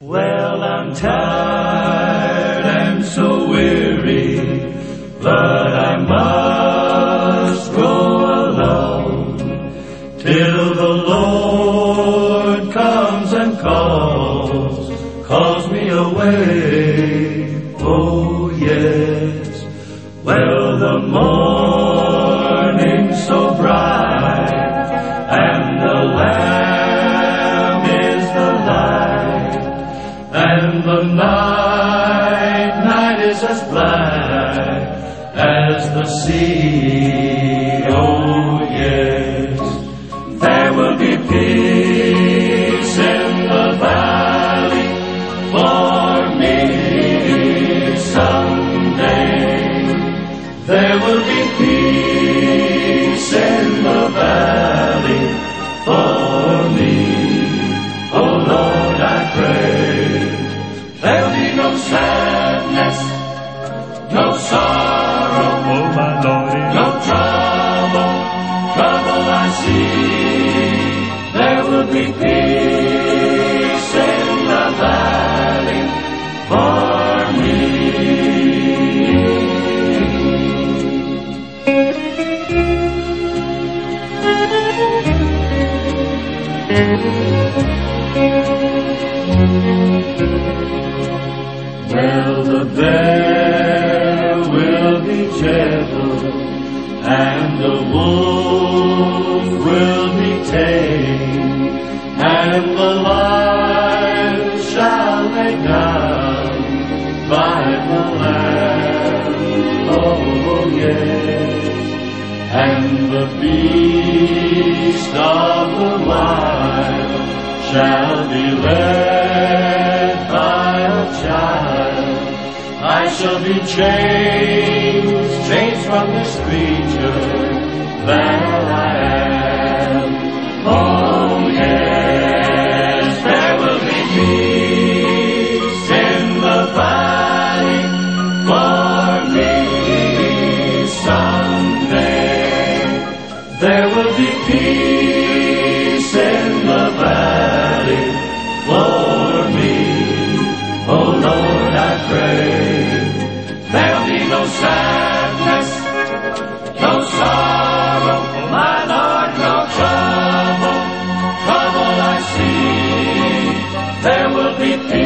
Well, I'm tired and so weary, but I must go alone till the Lord comes and calls me away. Oh yes, well the morning's so bright and the Lamb is the light, and the night is as black as the sea. Oh yes, there will be peace in the valley for me someday. There will be peace in the valley for me. Oh Lord, I pray there'll be no sadness, no sorrow, oh my Lord, no trouble I see. There will be peace in the valley for me. Well, the bear will be gentle, and the wolf will be tame, and the lion shall lay down by the lamb. Oh yes, and the beast of the wild shall be led by a child. I shall be changed from this creature that I am. Oh yes, there will be peace in the valley for me someday. There will be peace in the valley for me. Oh Lord, I pray there'll be no sadness, no sorrow, my Lord, no trouble I see. There will be peace